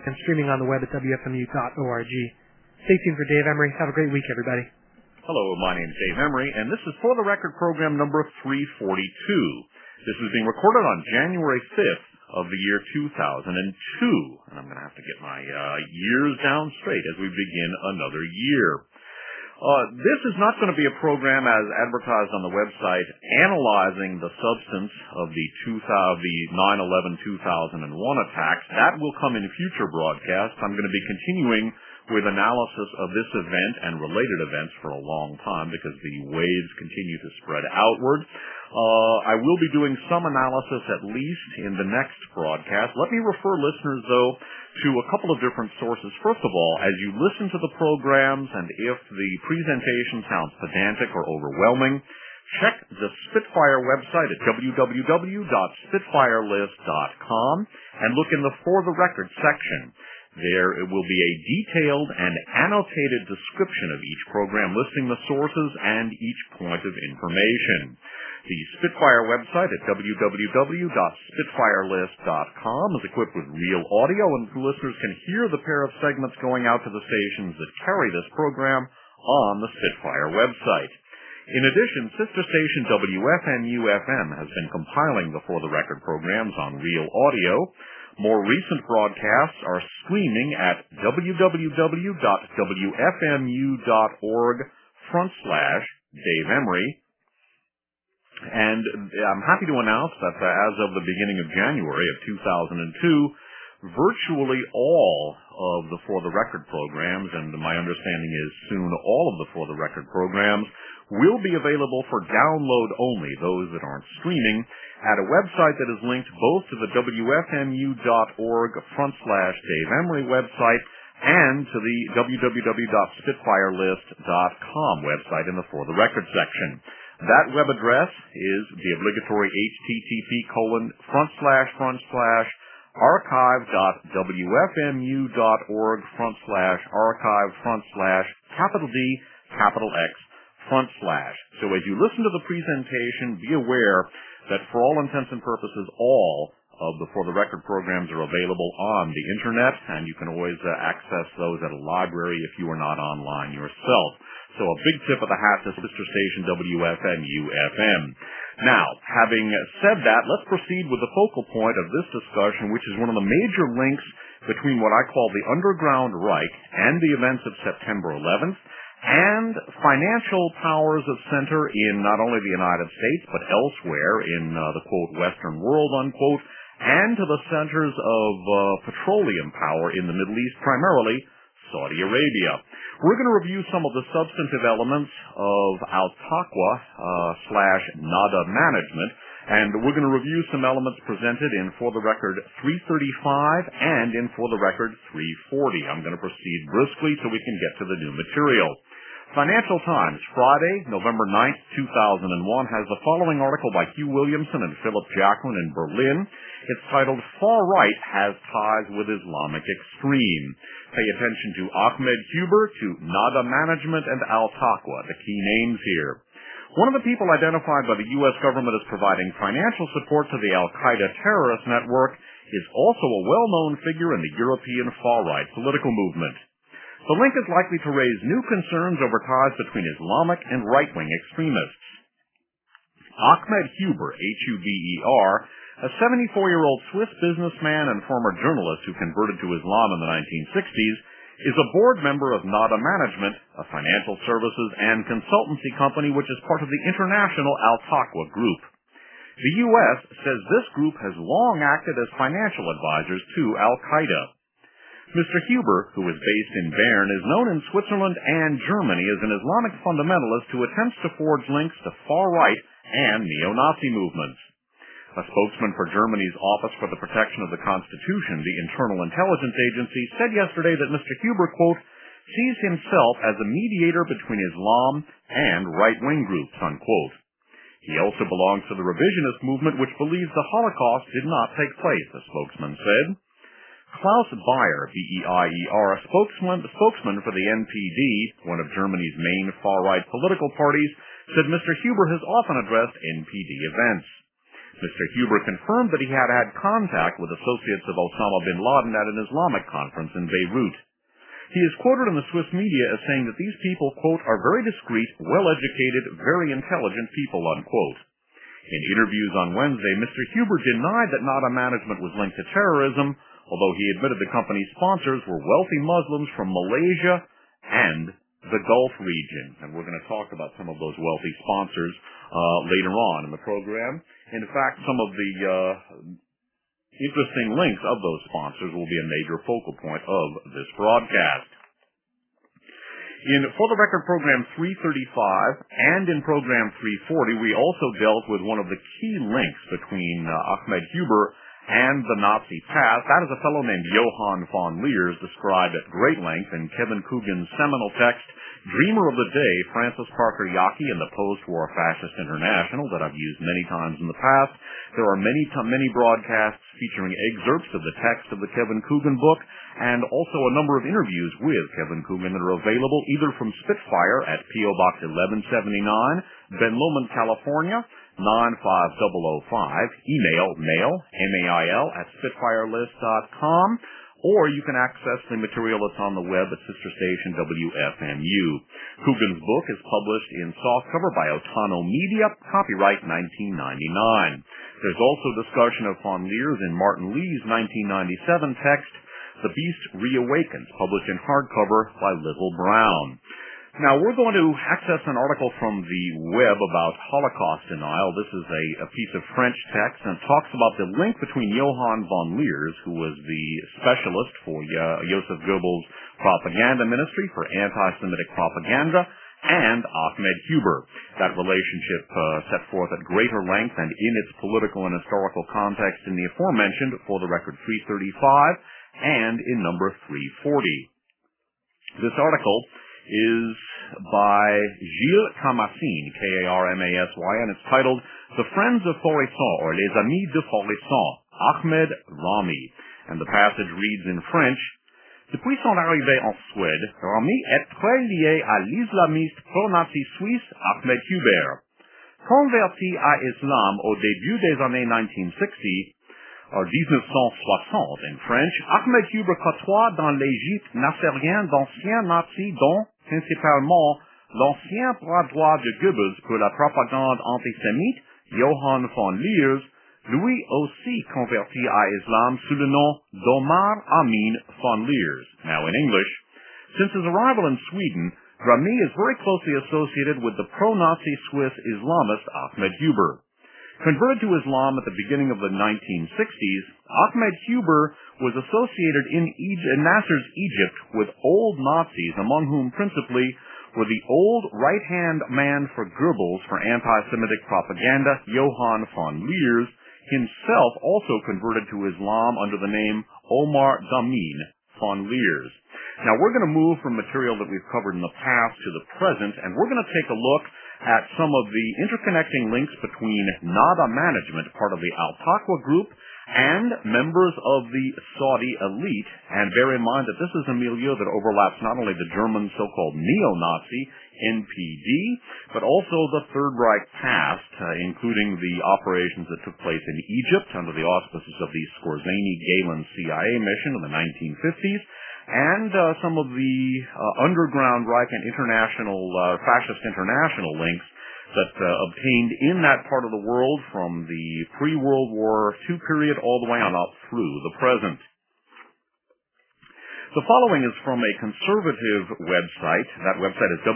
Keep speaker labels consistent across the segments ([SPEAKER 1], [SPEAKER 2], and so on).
[SPEAKER 1] and streaming on the web at WFMU.org. Stay tuned for Dave Emery. Have a great week, everybody.
[SPEAKER 2] Hello, my name is Dave Emery, and this is For the Record program number 342. This is being recorded on January 5th of the year 2002, and I'm going to have to get my years down straight as we begin another year. This is not going to be a program, as advertised on the website, analyzing the substance of the 9/11/2001 attacks. That will come in future broadcasts. I'm going to be continuing with analysis of this event and related events for a long time because the waves continue to spread outward. I will be doing some analysis at least in the next broadcast. Let me refer listeners, though, to a couple of different sources. First of all, as you listen to the programs and if the presentation sounds pedantic or overwhelming, check the Spitfire website at www.spitfirelist.com and look in the For the Record section. There will be a detailed and annotated description of each program listing the sources and each point of information. The Spitfire website at www.spitfirelist.com is equipped with real audio, and listeners can hear the pair of segments going out to the stations that carry this program on the Spitfire website. In addition, sister station WFMU-FM has been compiling the For the Record programs on real audio. More recent broadcasts are streaming at www.wfmu.org/Dave Emery. And I'm happy to announce that as of the beginning of January of 2002, virtually all of the For the Record programs, and my understanding is soon all of the For the Record programs, will be available for download only, those that aren't streaming, at a website that is linked both to the WFMU.org/Dave Emery website and to the www.spitfirelist.com website in the For the Record section. That web address is the obligatory http://archive.wfmu.org/archive/D_X/. So as you listen to the presentation, be aware that for all intents and purposes, all of the For the Record programs are available on the Internet, and you can always access those at a library if you are not online yourself. So a big tip of the hat to sister station WFMU-FM. Now, having said that, let's proceed with the focal point of this discussion, which is one of the major links between what I call the underground Reich and the events of September 11th, and financial powers of center in not only the United States, but elsewhere in the, quote, Western world, unquote, and to the centers of petroleum power in the Middle East, primarily Saudi Arabia. We're going to review some of the substantive elements of Al-Taqwa/NADA management, and we're going to review some elements presented in For the Record 335 and in For the Record 340. I'm going to proceed briskly so we can get to the new material. Financial Times, Friday, November 9th, 2001, has the following article by Hugh Williamson and Philip Jacklin in Berlin. It's titled, Far Right Has Ties with Islamic Extreme. Pay attention to Ahmed Huber, to NADA Management, and Al-Taqwa, the key names here. One of the people identified by the U.S. government as providing financial support to the Al-Qaeda terrorist network is also a well-known figure in the European far-right political movement. The link is likely to raise new concerns over ties between Islamic and right-wing extremists. Ahmed Huber, H-U-B-E-R, a 74-year-old Swiss businessman and former journalist who converted to Islam in the 1960s, is a board member of NADA Management, a financial services and consultancy company which is part of the international Al-Taqwa group. The U.S. says this group has long acted as financial advisors to Al-Qaeda. Mr. Huber, who is based in Bern, is known in Switzerland and Germany as an Islamic fundamentalist who attempts to forge links to far-right and neo-Nazi movements. A spokesman for Germany's Office for the Protection of the Constitution, the Internal Intelligence Agency, said yesterday that Mr. Huber, quote, sees himself as a mediator between Islam and right-wing groups, unquote. He also belongs to the revisionist movement, which believes the Holocaust did not take place, the spokesman said. Klaus Beyer, B-E-I-E-R, a spokesman for the NPD, one of Germany's main far-right political parties, said Mr. Huber has often addressed NPD events. Mr. Huber confirmed that he had had contact with associates of Osama bin Laden at an Islamic conference in Beirut. He is quoted in the Swiss media as saying that these people, quote, are very discreet, well-educated, very intelligent people, unquote. In interviews on Wednesday, Mr. Huber denied that Nada Management was linked to terrorism, although he admitted the company's sponsors were wealthy Muslims from Malaysia and the Gulf region. And we're going to talk about some of those wealthy sponsors later on in the program. In fact, some of the interesting links of those sponsors will be a major focal point of this broadcast. In For the Record Program 335 and in Program 340, we also dealt with one of the key links between Ahmed Huber and the Nazi past. That is a fellow named Johann von Leers, described at great length in Kevin Coogan's seminal text, Dreamer of the Day, Francis Parker Yockey and the Post-War Fascist International, that I've used many times in the past. There are many broadcasts featuring excerpts of the text of the Kevin Coogan book, and also a number of interviews with Kevin Coogan that are available either from Spitfire at P.O. Box 1179, Ben Lomond, California, 95005, email mail, mail, at spitfirelist.com, or you can access the material that's on the web at sister station WFMU. Coogan's book is published in softcover by Otano Media, copyright 1999. There's also discussion of von Leers in Martin Lee's 1997 text, The Beast Reawakens, published in hardcover by Little Brown. Now, we're going to access an article from the web about Holocaust denial. This is a piece of French text, and it talks about the link between Johann von Leers, who was the specialist for Joseph Goebbels' propaganda ministry for anti-Semitic propaganda, and Ahmed Huber. That relationship set forth at greater length and in its political and historical context in the aforementioned For the Record 335 and in number 340. This article is by Gilles Kamassine, K-A-R-M-A-S-Y, and it's titled The Friends of Foresson, or Les Amis de Foresson, Ahmed Rami. And the passage reads in French, Depuis son arrivée en Suède, Rami est très lié à l'islamiste pro-nazi suisse Ahmed Huber. Converti à l'islam au début des années 1960, or 1960 in French, Ahmed Huber côtoie dans l'Égypte nassérienne d'anciens nazis dont, principalement, l'ancien bras droit de Goebbels pour la propagande antisémite, Johann von Leers, lui aussi converti à l'islam sous le nom d'Omar Amin von Leers. Now in English, since his arrival in Sweden, Rami is very closely associated with the pro-Nazi Swiss Islamist Ahmed Huber. Converted to Islam at the beginning of the 1960s, Ahmed Huber was associated in Nasser's Egypt with old Nazis, among whom principally were the old right-hand man for Goebbels for anti-Semitic propaganda, Johann von Leers, himself also converted to Islam under the name Omar Amin von Leers. Now, we're going to move from material that we've covered in the past to the present, and we're going to take a look at some of the interconnecting links between Nada Management, part of the Al-Taqwa Group, and members of the Saudi elite. And bear in mind that this is a milieu that overlaps not only the German so-called neo-Nazi, NPD, but also the Third Reich past, including the operations that took place in Egypt under the auspices of the Skorzeny-Galen CIA mission in the 1950s, and some of the underground Reich and international, fascist international links that obtained in that part of the world from the pre-World War II period all the way on up through the present. The following is from a conservative website. That website is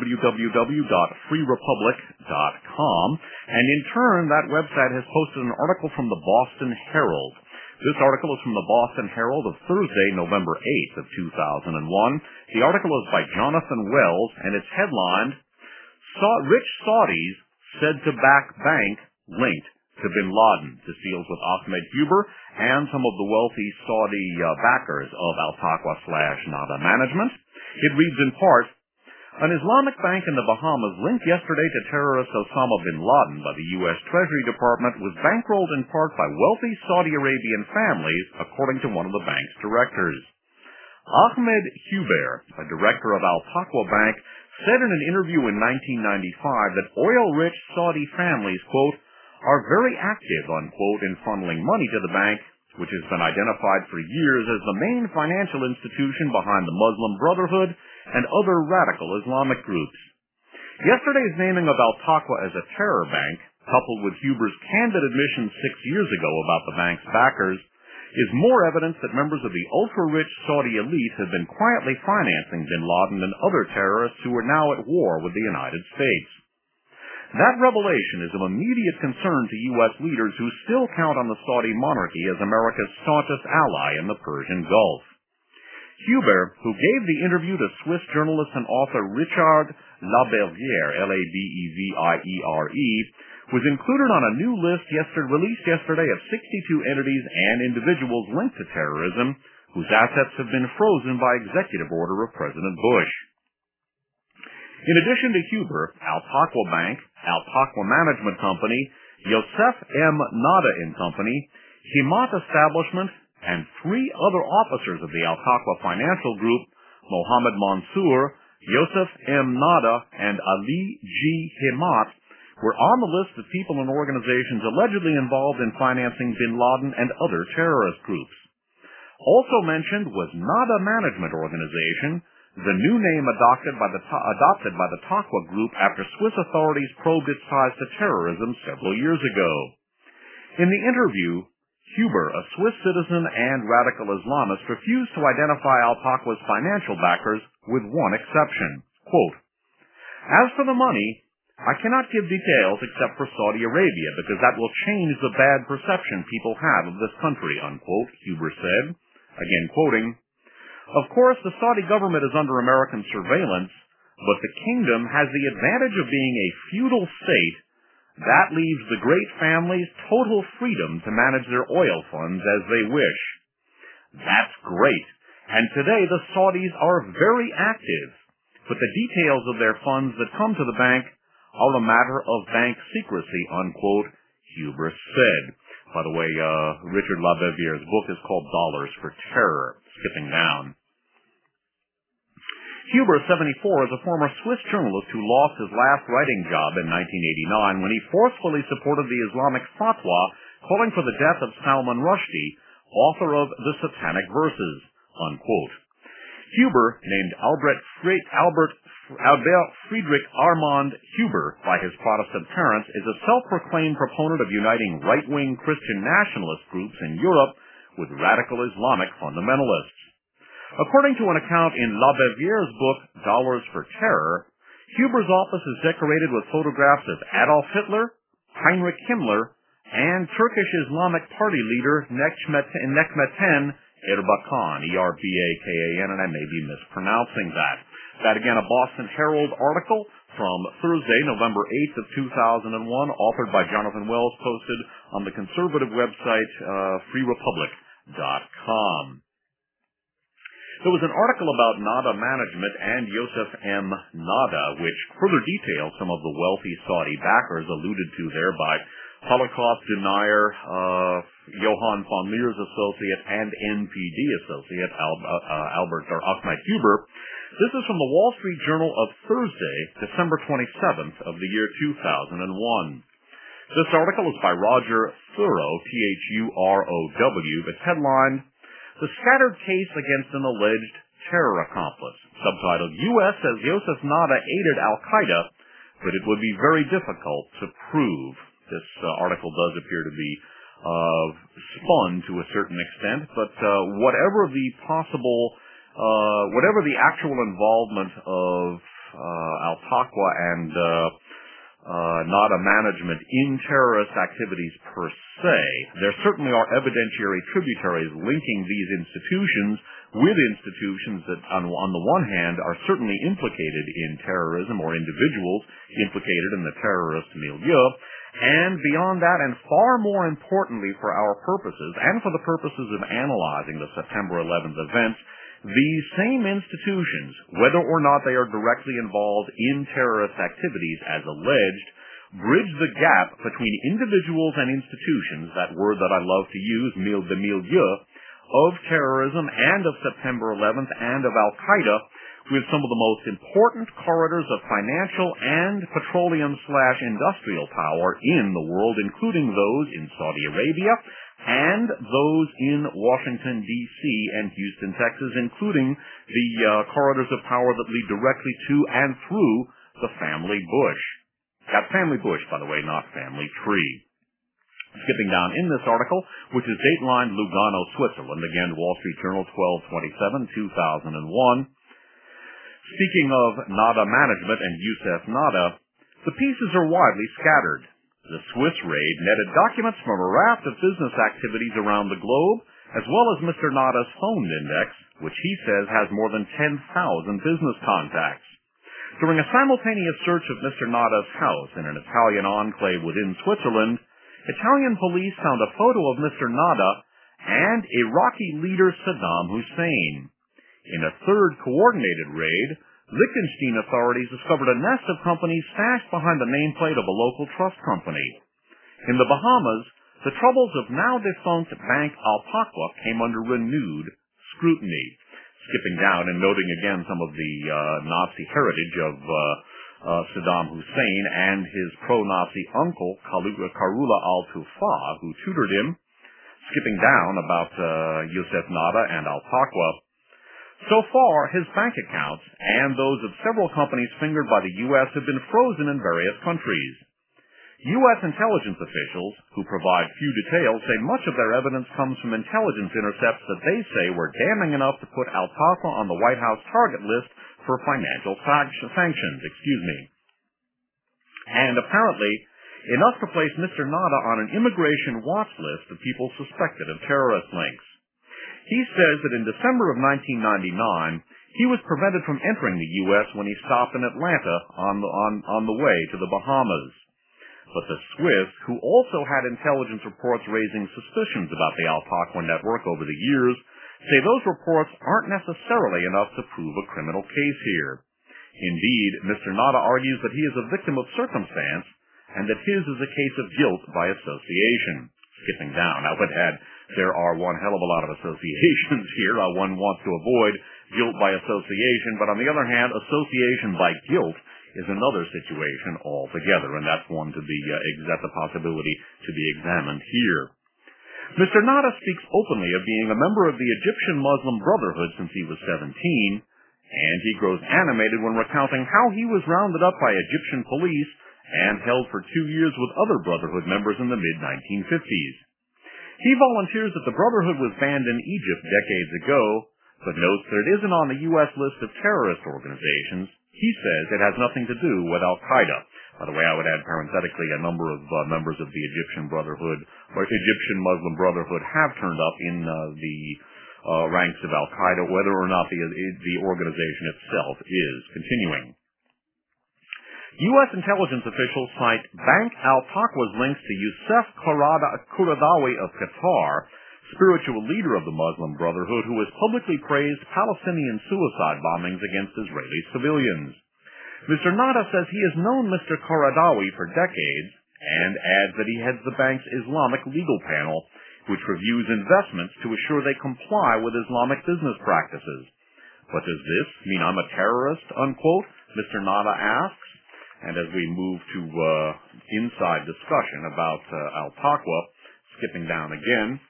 [SPEAKER 2] www.freerepublic.com, and in turn, that website has posted an article from the Boston Herald. This article is from the Boston Herald of Thursday, November 8th of 2001. The article is by Jonathan Wells, and it's headlined, Rich Saudis said to back bank linked to bin Laden. This deals with Ahmed Huber and some of the wealthy Saudi backers of Al-Taqwa/Nada Management. It reads in part, an Islamic bank in the Bahamas linked yesterday to terrorist Osama bin Laden by the U.S. Treasury Department was bankrolled in part by wealthy Saudi Arabian families, according to one of the bank's directors. Ahmed Huber, a director of Al-Taqwa Bank, said in an interview in 1995 that oil-rich Saudi families, quote, are very active, unquote, in funneling money to the bank, which has been identified for years as the main financial institution behind the Muslim Brotherhood and other radical Islamic groups. Yesterday's naming of Al-Taqwa as a terror bank, coupled with Huber's candid admission 6 years ago about the bank's backers, is more evidence that members of the ultra-rich Saudi elite have been quietly financing bin Laden and other terrorists who are now at war with the United States. That revelation is of immediate concern to U.S. leaders who still count on the Saudi monarchy as America's staunchest ally in the Persian Gulf. Huber, who gave the interview to Swiss journalist and author Richard Labeviere, L-A-B-E-V-I-E-R-E, was included on a new list released yesterday of 62 entities and individuals linked to terrorism whose assets have been frozen by executive order of President Bush. In addition to Huber, Al-Taqwa Bank, Al-Taqwa Management Company, Yosef M. Nada & Company, Himat Establishment, and 3 other officers of the Al-Taqwa Financial Group, Mohammed Mansour, Yosef M. Nada, and Ali G. Himat, were on the list of people and organizations allegedly involved in financing bin Laden and other terrorist groups. Also mentioned was Nada Management Organization, the new name adopted by the Taqwa Group after Swiss authorities probed its ties to terrorism several years ago. In the interview, Huber, a Swiss citizen and radical Islamist, refused to identify Al-Taqwa's financial backers with one exception. Quote, "As for the money, I cannot give details except for Saudi Arabia because that will change the bad perception people have of this country," unquote, Huber said. Again quoting, "Of course, the Saudi government is under American surveillance, but the kingdom has the advantage of being a feudal state. That leaves the great families total freedom to manage their oil funds as they wish." That's great. And today the Saudis are very active, but the details of their funds that come to the bank are a matter of bank secrecy, unquote, Huber said. By the way, Richard Labeviere's book is called Dollars for Terror. Skipping down. Huber, 74, is a former Swiss journalist who lost his last writing job in 1989 when he forcefully supported the Islamic fatwa calling for the death of Salman Rushdie, author of The Satanic Verses, unquote. Huber, named Albert Friedrich Armand Huber by his Protestant parents, is a self-proclaimed proponent of uniting right-wing Christian nationalist groups in Europe with radical Islamic fundamentalists. According to an account in Labeviere's book, Dollars for Terror, Huber's office is decorated with photographs of Adolf Hitler, Heinrich Himmler, and Turkish Islamic Party leader Necmettin Erbakan, E-R-B-A-K-A-N, and I may be mispronouncing that. That again, a Boston Herald article from Thursday, November 8th of 2001, authored by Jonathan Wells, posted on the conservative website freerepublic.com. There was an article about Nada Management and Yosef M. Nada, which further details some of the wealthy Saudi backers alluded to there by Holocaust denier Johann von Leer's associate and NPD associate Ahmed Huber. This is from the Wall Street Journal of Thursday, December 27th of the year 2001. This article is by Roger Thurow, Thurow. It's headlined, "The Scattered Case Against an Alleged Terror Accomplice," subtitled, "U.S. says Yosef Nada aided al-Qaeda, but it would be very difficult to prove." This article does appear to be spun to a certain extent, but whatever the actual involvement of Al-Taqwa and Nada Management in terrorist activities per se, there certainly are evidentiary tributaries linking these institutions with institutions that, on the one hand, are certainly implicated in terrorism or individuals implicated in the terrorist milieu, and beyond that, and far more importantly for our purposes, and for the purposes of analyzing the September 11th events, these same institutions, whether or not they are directly involved in terrorist activities as alleged, bridge the gap between individuals and institutions, that word that I love to use, the milieu, of terrorism and of September 11th and of Al-Qaeda, with some of the most important corridors of financial and petroleum/industrial power in the world, including those in Saudi Arabia and those in Washington, D.C. and Houston, Texas, including the corridors of power that lead directly to and through the family Bush. That's family Bush, by the way, not family tree. Skipping down in this article, which is datelined Lugano, Switzerland, again, Wall Street Journal, 12/27/2001. Speaking of Nada Management and Youssef Nada, the pieces are widely scattered. The Swiss raid netted documents from a raft of business activities around the globe, as well as Mr. Nada's phone index, which he says has more than 10,000 business contacts. During a simultaneous search of Mr. Nada's house in an Italian enclave within Switzerland, Italian police found a photo of Mr. Nada and Iraqi leader Saddam Hussein. In a third coordinated raid, Liechtenstein authorities discovered a nest of companies stashed behind the nameplate of a local trust company. In the Bahamas, the troubles of now-defunct Bank Al-Taqwa came under renewed scrutiny. Skipping down and noting again some of the Nazi heritage of Saddam Hussein and his pro-Nazi uncle, Karula al-Tufa, who tutored him. Skipping down about Youssef Nada and Al-Taqwa. So far, his bank accounts and those of several companies fingered by the U.S. have been frozen in various countries. U.S. intelligence officials, who provide few details, say much of their evidence comes from intelligence intercepts that they say were damning enough to put Al-Taqwa on the White House target list for financial sanctions. And apparently, enough to place Mr. Nada on an immigration watch list of people suspected of terrorist links. He says that in December of 1999, he was prevented from entering the U.S. when he stopped in Atlanta on the way to the Bahamas. But the Swiss, who also had intelligence reports raising suspicions about the Al-Taqwa network over the years, say those reports aren't necessarily enough to prove a criminal case here. Indeed, Mr. Nada argues that he is a victim of circumstance and that his is a case of guilt by association. Skipping down, I would add, there are one hell of a lot of associations here. One wants to avoid guilt by association, but on the other hand, association by guilt is another situation altogether, and that's one to be, that's a possibility to be examined here. Mr. Nada speaks openly of being a member of the Egyptian Muslim Brotherhood since he was 17, and he grows animated when recounting how he was rounded up by Egyptian police and held for 2 years with other Brotherhood members in the mid-1950s. He volunteers that the Brotherhood was banned in Egypt decades ago, but notes that it isn't on the U.S. list of terrorist organizations. He says it has nothing to do with Al-Qaeda. By the way, I would add parenthetically a number of members of the Egyptian Brotherhood, or Egyptian Muslim Brotherhood, have turned up in the ranks of Al-Qaeda, whether or not the organization itself is continuing. U.S. intelligence officials cite Bank Al-Taqwa's links to Youssef Qaradawi of Qatar, spiritual leader of the Muslim Brotherhood, who has publicly praised Palestinian suicide bombings against Israeli civilians. Mr. Nada says he has known Mr. Qaradawi for decades and adds that he heads the bank's Islamic legal panel, which reviews investments to assure they comply with Islamic business practices. But does this mean I'm a terrorist, unquote? Mr. Nada asks. And as we move to inside discussion about Al-Taqwa, skipping down again,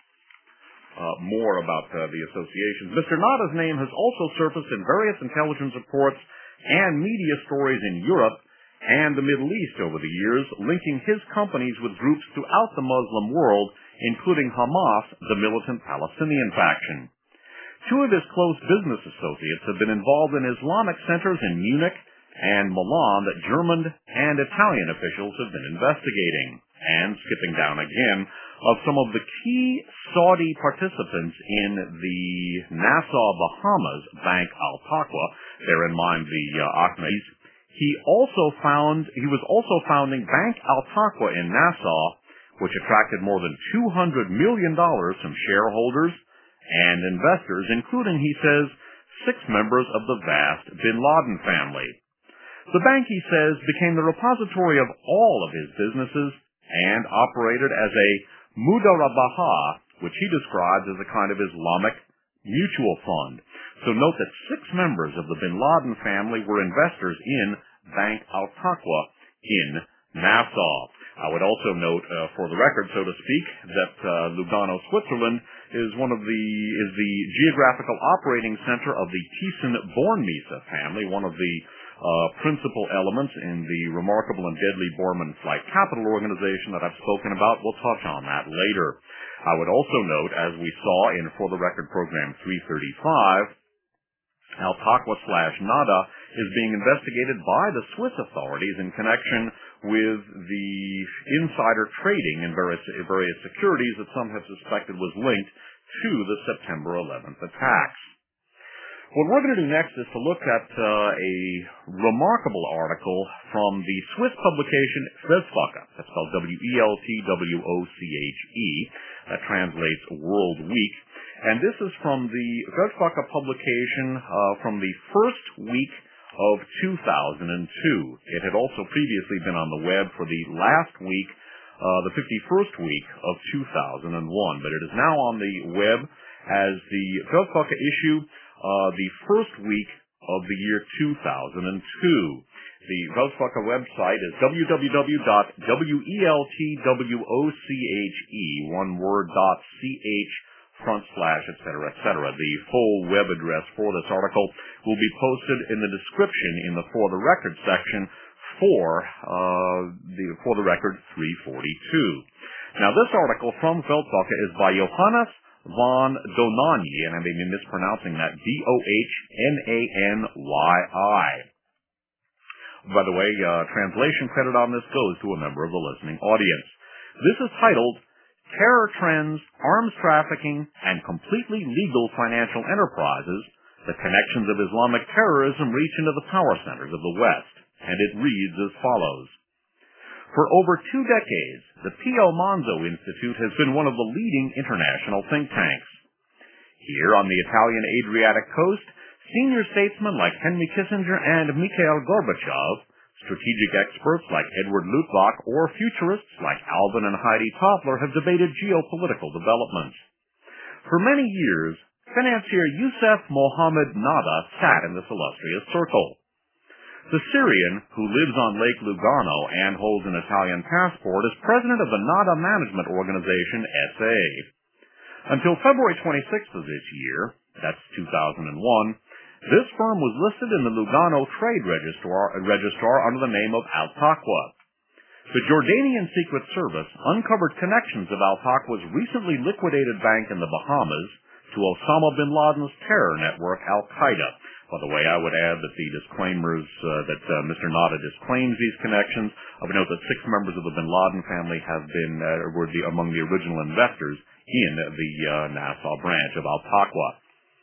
[SPEAKER 2] more about the associations. Mr. Nada's name has also surfaced in various intelligence reports and media stories in Europe and the Middle East over the years, linking his companies with groups throughout the Muslim world, including Hamas, the militant Palestinian faction. 2 of his close business associates have been involved in Islamic centers in Munich and Milan that German and Italian officials have been investigating. And skipping down again, of some of the key Saudi participants in the Nassau, Bahamas Bank Al-Taqwa, bear in mind the Ahmadis, he was also founding Bank Al-Taqwa in Nassau, which attracted more than $200 million from shareholders and investors, including, he says, 6 members of the vast bin Laden family. The bank, he says, became the repository of all of his businesses and operated as a mudarabaha, which he describes as a kind of Islamic mutual fund. So note that 6 members of the bin Laden family were investors in Bank Al-Taqwa in Nassau. I would also note, for the record, so to speak, that Lugano, Switzerland is the geographical operating center of the Thyssen-Bornemisza family, one of the principal elements in the remarkable and deadly Borman Flight Capital organization that I've spoken about. We'll touch on that later. I would also note, as we saw in For the Record Program 335, Al-Taqwa/NADA is being investigated by the Swiss authorities in connection with the insider trading in various securities that some have suspected was linked to the September 11th attacks. What we're going to do next is to look at a remarkable article from the Swiss publication Weltwoche. That's spelled Weltwoche. That translates World Week. And this is from the Weltwoche publication from the first week of 2002. It had also previously been on the web for the last week, the 51st week of 2001, but it is now on the web as the Weltwoche issue, the first week of the year 2002. The Weltwoche website is www.weltwoche, one word, .ch /, etc., etc. The full web address for this article will be posted in the description in the For the Record section for the Record 342. Now, this article from Weltwoche is by Johannes von Donani, and I may be mispronouncing that, Dohnanyi. By the way, translation credit on this goes to a member of the listening audience. This is titled Terror Trends, Arms Trafficking, and Completely Legal Financial Enterprises, the Connections of Islamic Terrorism Reach into the Power Centers of the West, and it reads as follows. For over 2 decades, the Pio Manzo Institute has been one of the leading international think tanks. Here on the Italian Adriatic coast, senior statesmen like Henry Kissinger and Mikhail Gorbachev, strategic experts like Edward Luttwak, or futurists like Alvin and Heidi Toffler have debated geopolitical developments. For many years, financier Youssef Mohammed Nada sat in this illustrious circle. The Syrian, who lives on Lake Lugano and holds an Italian passport, is president of the Nada Management Organization, SA. Until February 26th of this year, that's 2001, this firm was listed in the Lugano Trade Registrar under the name of Al-Taqwa. The Jordanian Secret Service uncovered connections of Al-Taqwa's recently liquidated bank in the Bahamas to Osama bin Laden's terror network Al-Qaeda. By the way, I would add that the disclaimers that Mr. Nada disclaims these connections. I would note that 6 members of the bin Laden family have been were among the original investors in the Nassau branch of Al-Taqwa.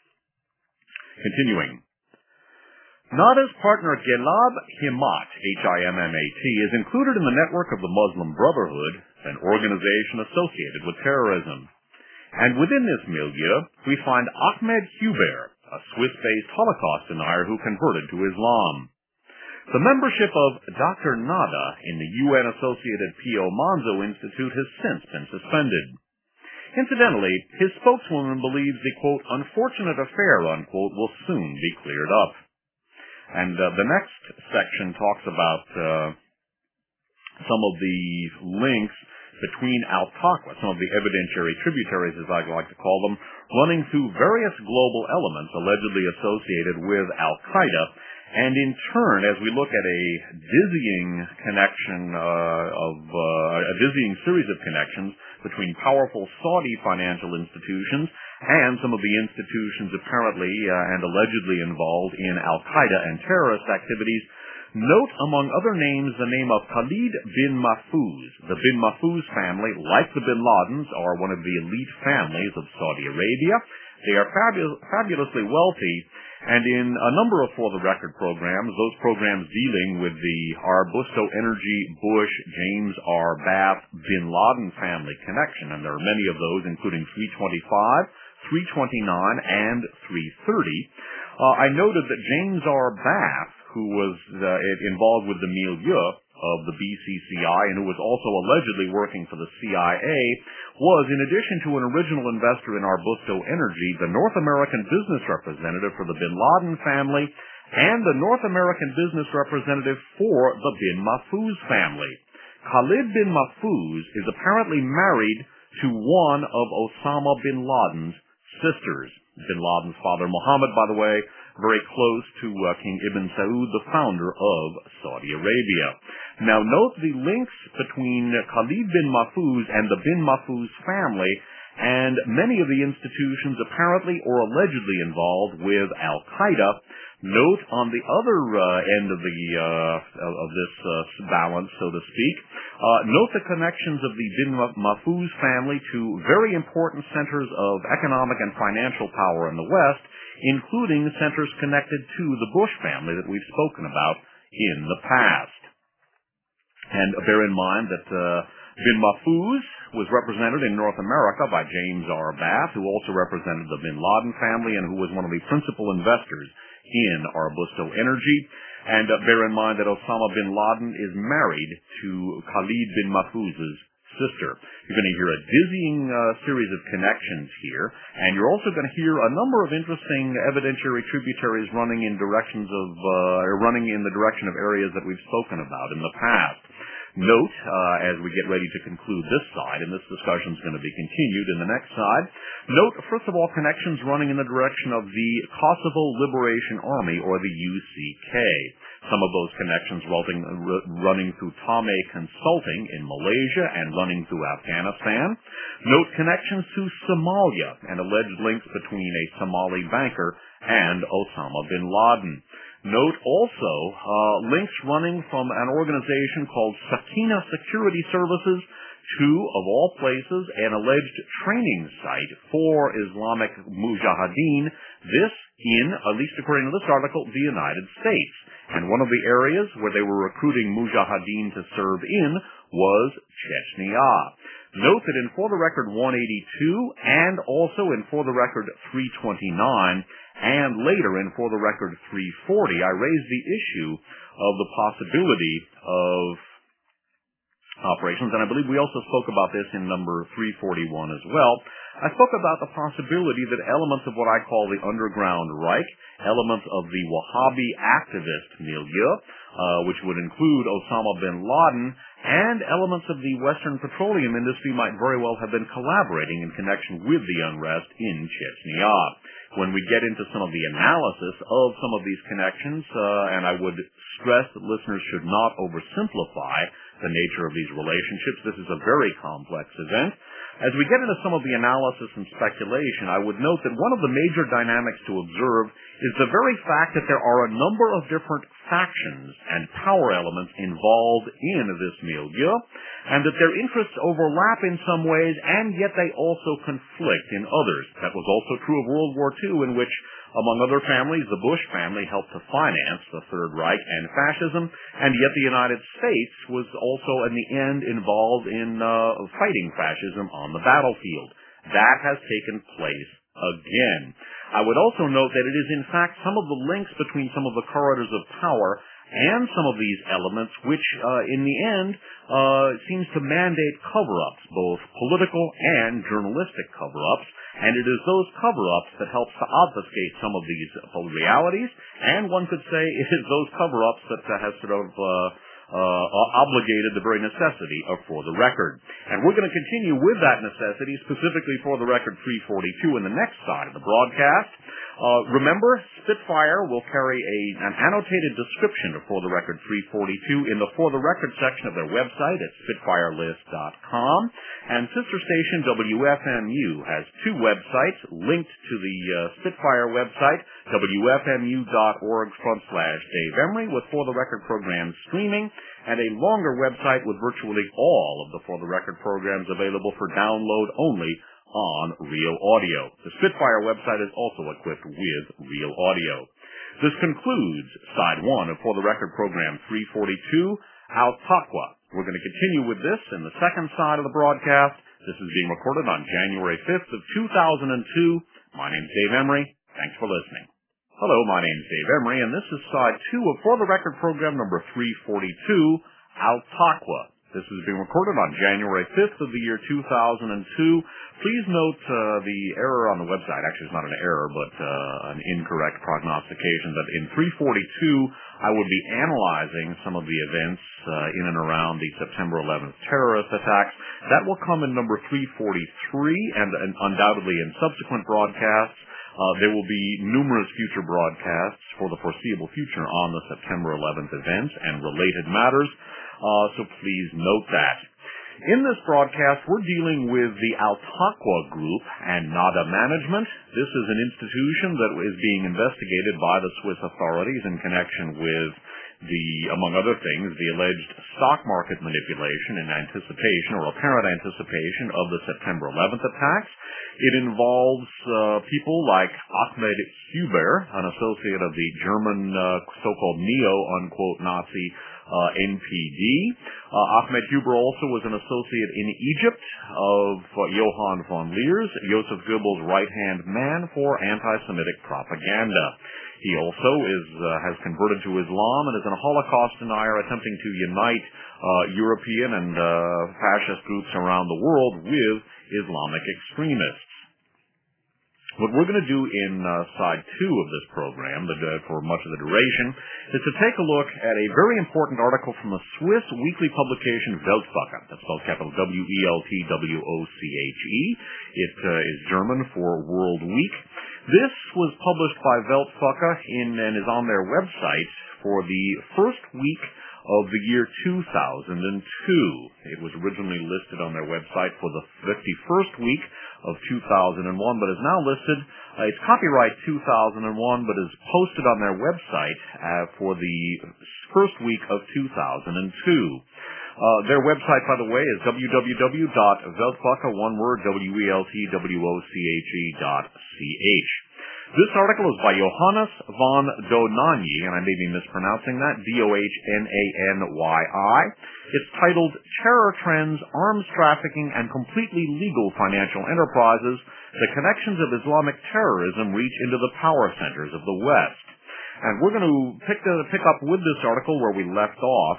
[SPEAKER 2] Continuing. Nada's partner Gilad Himmat, Himmat, is included in the network of the Muslim Brotherhood, an organization associated with terrorism. And within this milieu, we find Ahmed Huber, a Swiss-based Holocaust denier who converted to Islam. The membership of Dr. Nada in the UN-associated Pio Manzo Institute has since been suspended. Incidentally, his spokeswoman believes the, quote, unfortunate affair, unquote, will soon be cleared up. And the next section talks about some of the links between Al-Taqwa, some of the evidentiary tributaries, as I like to call them, running through various global elements allegedly associated with Al-Qaeda. And in turn, as we look at a dizzying a dizzying series of connections between powerful Saudi financial institutions and some of the institutions apparently and allegedly involved in Al-Qaeda and terrorist activities, note among other names the name of Khalid bin Mahfouz. The bin Mahfouz family, like the bin Ladens, are one of the elite families of Saudi Arabia. They are fabulously wealthy, and in a number of For the Record programs, those programs dealing with the Arbusto Energy, Bush, James R. Bath, bin Laden family connection, and there are many of those, including 325, 329, and 330. I noted that James R. Bath, who was involved with the milieu, of the BCCI and who was also allegedly working for the CIA, was, in addition to an original investor in Arbusto Energy, the North American business representative for the bin Laden family and the North American business representative for the bin Mahfouz family. Khalid bin Mahfouz is apparently married to one of Osama bin Laden's sisters. Bin Laden's father, Mohammed, by the way, very close to King Ibn Saud, the founder of Saudi Arabia. Now, note the links between Khalid bin Mahfouz and the bin Mahfouz family and many of the institutions apparently or allegedly involved with Al-Qaeda. Note on the other end of this balance, so to speak, note the connections of the bin Mahfouz family to very important centers of economic and financial power in the West, including centers connected to the Bush family that we've spoken about in the past. And bear in mind that bin Mahfouz was represented in North America by James R. Bass, who also represented the bin Laden family and who was one of the principal investors in Arbusto Energy. And bear in mind that Osama bin Laden is married to Khalid bin Mahfouz's sister. You're going to hear a dizzying series of connections here, and you're also going to hear a number of interesting evidentiary tributaries running in the direction of areas that we've spoken about in the past. Note, as we get ready to conclude this side, and this discussion is going to be continued in the next side, note, first of all, connections running in the direction of the Kosovo Liberation Army, or the UCK. Some of those connections running through Tame Consulting in Malaysia and running through Afghanistan. Note connections to Somalia and alleged links between a Somali banker and Osama bin Laden. Note also links running from an organization called Sakina Security Services to, of all places, an alleged training site for Islamic Mujahideen, this in, at least according to this article, the United States. And one of the areas where they were recruiting Mujahideen to serve in was Chechnya. Note that in For the Record 182 and also in For the Record 329 and later in For the Record 340, I raised the issue of the possibility of operations, and I believe we also spoke about this in number 341 as well. I spoke about the possibility that elements of what I call the underground Reich, elements of the Wahhabi activist milieu, which would include Osama bin Laden, and elements of the Western petroleum industry might very well have been collaborating in connection with the unrest in Chechnya. When we get into some of the analysis of some of these connections, and I would stress that listeners should not oversimplify the nature of these relationships. This is a very complex event. As we get into some of the analysis and speculation, I would note that one of the major dynamics to observe is the very fact that there are a number of different factions and power elements involved in this milieu, and that their interests overlap in some ways, and yet they also conflict in others. That was also true of World War II, in which, among other families, the Bush family helped to finance the Third Reich and fascism, and yet the United States was also, in the end, involved in fighting fascism on the battlefield. That has taken place again. I would also note that it is, in fact, some of the links between some of the corridors of power and some of these elements which, in the end, seems to mandate cover-ups, both political and journalistic cover-ups, and it is those cover-ups that helps to obfuscate some of these realities, and one could say it is those cover-ups that has sort of obligated the very necessity of For the Record. And we're going to continue with that necessity, specifically For the Record 342 in the next side of the broadcast. Remember, Spitfire will carry an annotated description of For the Record 342 in the For the Record section of their website at spitfirelist.com. And sister station WFMU has two websites linked to the Spitfire website, wfmu.org/Dave Emery, with For the Record programs streaming, and a longer website with virtually all of the For the Record programs available for download only on Real Audio. The Spitfire website is also equipped with Real Audio. This concludes Side 1 of For the Record program 342, Al-Taqwa. We're going to continue with this in the second side of the broadcast. This is being recorded on January 5th of 2002. My name is Dave Emery. Thanks for listening. Hello, my name is Dave Emery, and this is Side 2 of For the Record program number 342, Al-Taqwa. This is being recorded on January 5th of the year 2002. Please note the error on the website. Actually, it's not an error, but an incorrect prognostication that in 342 I would be analyzing some of the events in and around the September 11th terrorist attacks. That will come in number 343, and undoubtedly in subsequent broadcasts. There will be numerous future broadcasts for the foreseeable future on the September 11th events and related matters, so please note that. In this broadcast, we're dealing with the Al-Taqwa Group and NADA Management. This is an institution that is being investigated by the Swiss authorities in connection with among other things, the alleged stock market manipulation in anticipation or apparent anticipation of the September 11th attacks. It involves people like Ahmed Huber, an associate of the German so-called neo-Nazi NPD. Ahmed Huber also was an associate in Egypt of Johann von Leers, Joseph Goebbels' right-hand man for anti-Semitic propaganda. He also has converted to Islam and is a Holocaust denier attempting to unite European and fascist groups around the world with Islamic extremists. What we're going to do in side 2 of this program, for much of the duration, is to take a look at a very important article from a Swiss weekly publication, Weltwoche. That's spelled capital W-E-L-T-W-O-C-H-E. It is German for World Week. This was published by Weltwoche and is on their website for the first week of the year 2002. It was originally listed on their website for the 51st week of 2001, but is now listed, it's copyright 2001, but is posted on their website for the first week of 2002. Their website, by the way, is www.weltwoche, one word, WELTWOCHE.ch. This article is by Johannes von Dohnanyi, and I may be mispronouncing that, D-O-H-N-A-N-Y-I. It's titled, Terror Trends, Arms Trafficking, and Completely Legal Financial Enterprises, The Connections of Islamic Terrorism Reach into the Power Centers of the West. And we're going to pick up with this article where we left off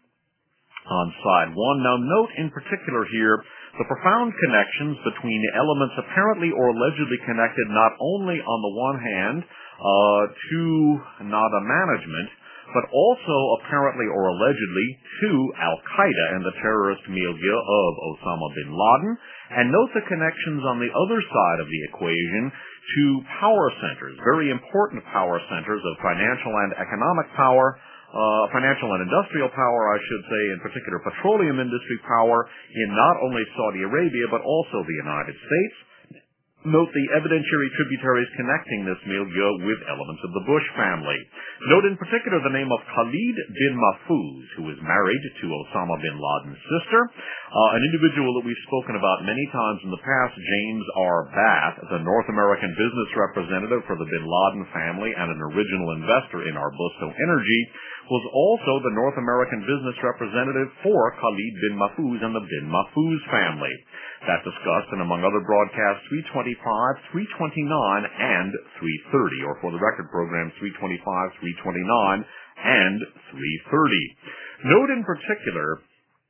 [SPEAKER 2] on side 1. Now note in particular here the profound connections between elements apparently or allegedly connected not only on the one hand to NADA management, but also apparently or allegedly to Al-Qaeda and the terrorist milieu of Osama bin Laden, and note the connections on the other side of the equation to power centers, very important power centers of financial and economic power, financial and industrial power, I should say, in particular petroleum industry power in not only Saudi Arabia but also the United States. Note the evidentiary tributaries connecting this milieu with elements of the Bush family. Note in particular the name of Khalid bin Mahfouz, who is married to Osama bin Laden's sister, an individual that we've spoken about many times in the past, James R. Bath, the North American business representative for the bin Laden family and an original investor in Arbusto Energy, was also the North American business representative for Khalid bin Mahfouz and the bin Mahfouz family. That discussed, and among other broadcasts, 325, 329, and 330, or for the record programs, 325, 329, and 330. Note in particular,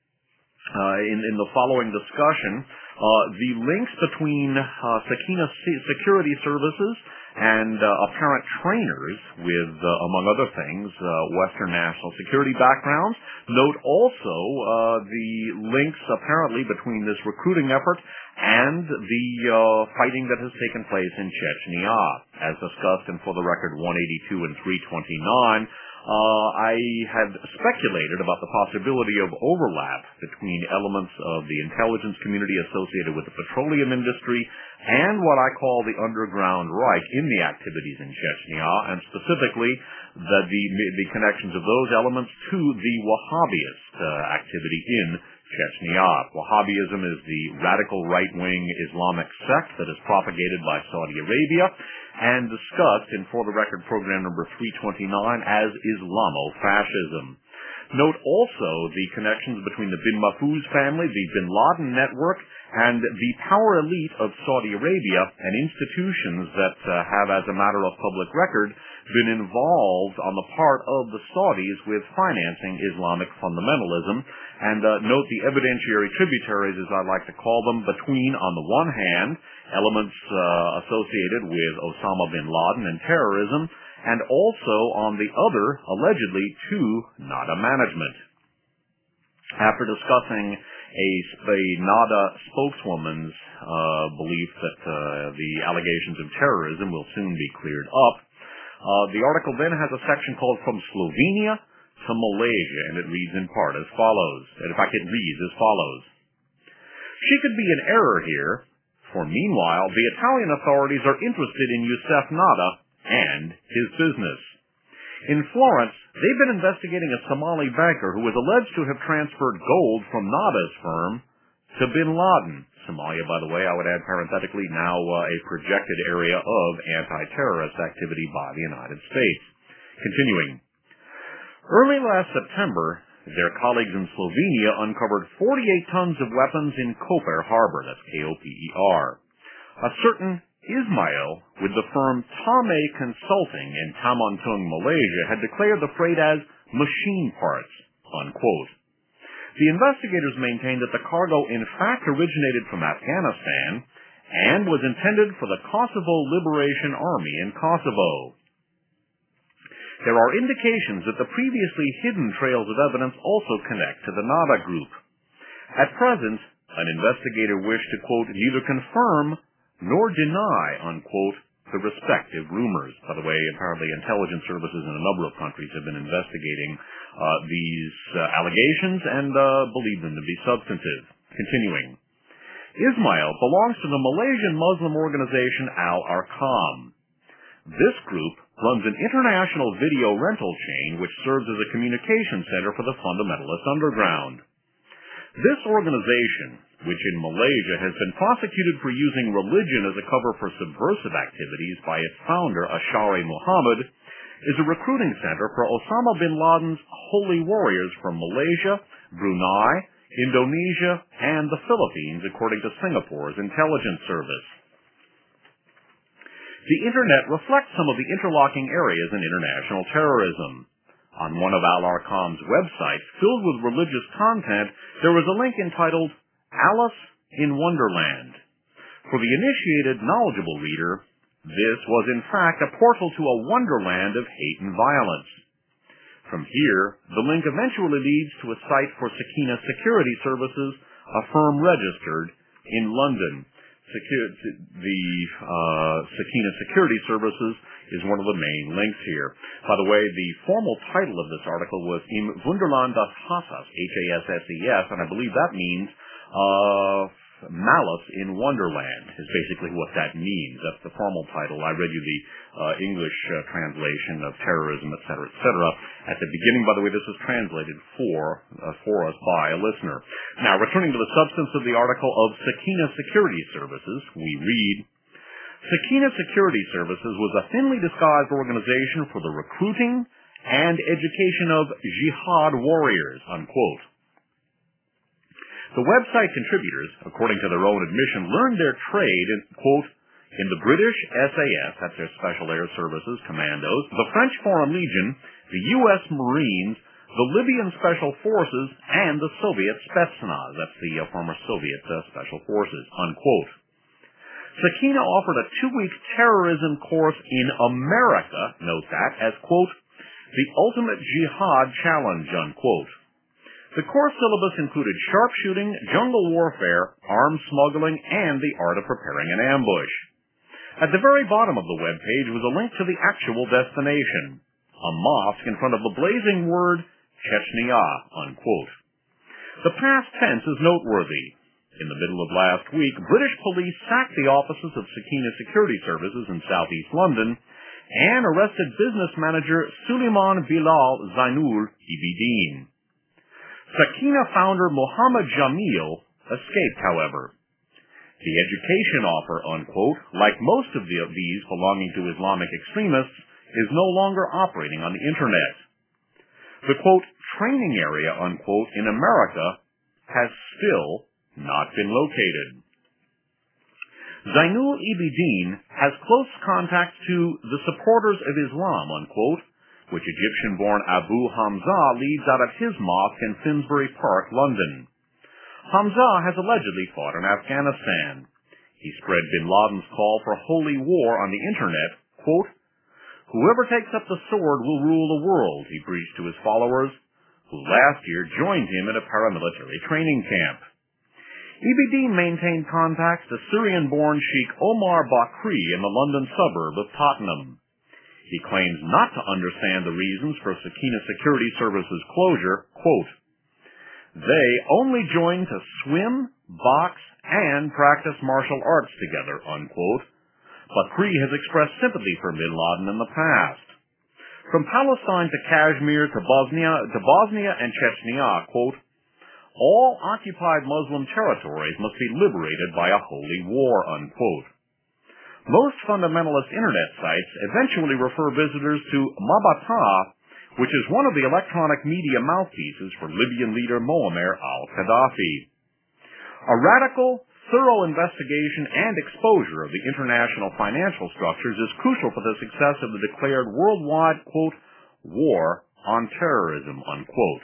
[SPEAKER 2] in the following discussion, the links between Sakina Security Services and apparent trainers with, among other things, Western national security backgrounds. Note also the links apparently between this recruiting effort and the fighting that has taken place in Chechnya. As discussed in For the Record 182 and 329, I had speculated about the possibility of overlap between elements of the intelligence community associated with the petroleum industry and what I call the underground Reich in the activities in Chechnya, and specifically the connections of those elements to the Wahhabist activity in Chechnya. Wahhabism is the radical right-wing Islamic sect that is propagated by Saudi Arabia and discussed in For the Record program number 329 as Islamofascism. Note also the connections between the bin Mahfouz family, the bin Laden network, and the power elite of Saudi Arabia, and institutions that have, as a matter of public record, been involved on the part of the Saudis with financing Islamic fundamentalism. And note the evidentiary tributaries, as I like to call them, between, on the one hand, elements associated with Osama bin Laden and terrorism, and also on the other, allegedly, to NADA management. After discussing a NADA spokeswoman's belief that the allegations of terrorism will soon be cleared up, the article then has a section called From Slovenia to Malaysia, and it reads in part as follows. In fact, it reads as follows. She could be in error here, for meanwhile, the Italian authorities are interested in Youssef Nada and his business. In Florence, they've been investigating a Somali banker who was alleged to have transferred gold from Nada's firm to bin Laden. Somalia, by the way, I would add parenthetically, now a projected area of anti-terrorist activity by the United States. Continuing. Early last September, their colleagues in Slovenia uncovered 48 tons of weapons in Koper Harbor, that's Koper. A certain Ismail, with the firm Tame Consulting in Tamantung, Malaysia, had declared the freight as machine parts, unquote. The investigators maintained that the cargo in fact originated from Afghanistan and was intended for the Kosovo Liberation Army in Kosovo. There are indications that the previously hidden trails of evidence also connect to the Nada group. At present, an investigator wished to, quote, neither confirm nor deny, unquote, the respective rumors. By the way, apparently intelligence services in a number of countries have been investigating these allegations and believe them to be substantive. Continuing. Ismail belongs to the Malaysian Muslim organization Al-Arqam. This group runs an international video rental chain which serves as a communication center for the fundamentalist underground. This organization, which in Malaysia has been prosecuted for using religion as a cover for subversive activities by its founder, Ashari Muhammad, is a recruiting center for Osama bin Laden's holy warriors from Malaysia, Brunei, Indonesia, and the Philippines, according to Singapore's intelligence service. The Internet reflects some of the interlocking areas in international terrorism. On one of Al-Arqam's websites, filled with religious content, there was a link entitled Alice in Wonderland. For the initiated, knowledgeable reader, this was in fact a portal to a wonderland of hate and violence. From here, the link eventually leads to a site for Sakina Security Services, a firm registered in London. The Sakina Security Services is one of the main links here. By the way, the formal title of this article was Im Wunderland des Hasses, H-A-S-S-E-S, and I believe that means malice in Wonderland is basically what that means. That's the formal title. I read you the English translation of terrorism, etc., etc. At the beginning, by the way, this was translated for us by a listener. Now, returning to the substance of the article of Sakina Security Services, we read, Sakina Security Services was a thinly disguised organization for the recruiting and education of jihad warriors, unquote. The website contributors, according to their own admission, learned their trade in, quote, in the British SAS, that's their Special Air Services commandos, the French Foreign Legion, the U.S. Marines, the Libyan Special Forces, and the Soviet Spetsnaz, that's the former Soviet Special Forces, unquote. Sakina offered a 2-week terrorism course in America, note that, as, quote, the ultimate jihad challenge, unquote. The course syllabus included sharpshooting, jungle warfare, arms smuggling, and the art of preparing an ambush. At the very bottom of the web page was a link to the actual destination, a mosque in front of the blazing word Chechnya, unquote. The past tense is noteworthy. In the middle of last week, British police sacked the offices of Sakina Security Services in southeast London and arrested business manager Suleiman Bilal Zainul Ibidin. Sakina founder Muhammad Jamil escaped, however. The education offer, unquote, like most of these belonging to Islamic extremists, is no longer operating on the Internet. The, quote, training area, unquote, in America has still not been located. Zainul Abidin has close contacts to the supporters of Islam, unquote, which Egyptian-born Abu Hamza leads out of his mosque in Finsbury Park, London. Hamza has allegedly fought in Afghanistan. He spread bin Laden's call for holy war on the internet, quote, "Whoever takes up the sword will rule the world," he preached to his followers, who last year joined him at a paramilitary training camp. Abidin maintained contacts to Syrian-born Sheikh Omar Bakri in the London suburb of Tottenham. He claims not to understand the reasons for Sakina Security Service's closure, quote, "They only joined to swim, box, and practice martial arts together," unquote. Bakri has expressed sympathy for bin Laden in the past. From Palestine to Kashmir to Bosnia and Chechnya, quote, "All occupied Muslim territories must be liberated by a holy war," unquote. Most fundamentalist internet sites eventually refer visitors to Mabata, which is one of the electronic media mouthpieces for Libyan leader Muammar al-Gaddafi. A radical, thorough investigation and exposure of the international financial structures is crucial for the success of the declared worldwide, quote, "war on terrorism," unquote.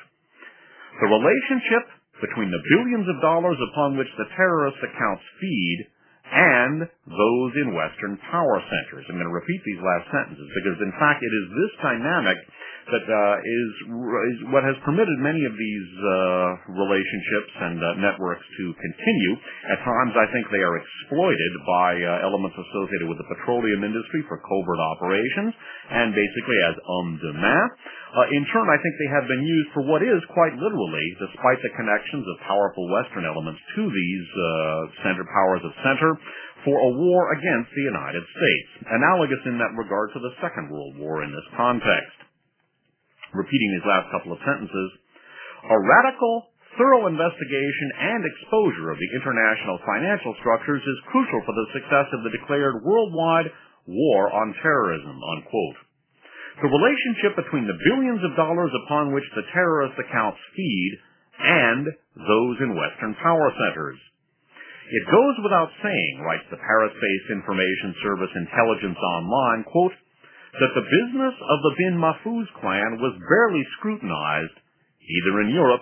[SPEAKER 2] The relationship between the billions of dollars upon which the terrorist accounts feed and those in Western power centers. I'm going to repeat these last sentences because, in fact, it is this dynamic that is what has permitted many of these relationships and networks to continue. At times, I think they are exploited by elements associated with the petroleum industry for covert operations and basically as demain. In turn, I think they have been used for what is quite literally, despite the connections of powerful Western elements to these powers of center, for a war against the United States, analogous in that regard to the Second World War in this context. Repeating these last couple of sentences, a radical, thorough investigation and exposure of the international financial structures is crucial for the success of the declared worldwide war on terrorism, unquote. The relationship between the billions of dollars upon which the terrorist accounts feed and those in Western power centers. It goes without saying, writes the Paris-based information service Intelligence Online, quote, that the business of the bin Mahfouz clan was barely scrutinized, either in Europe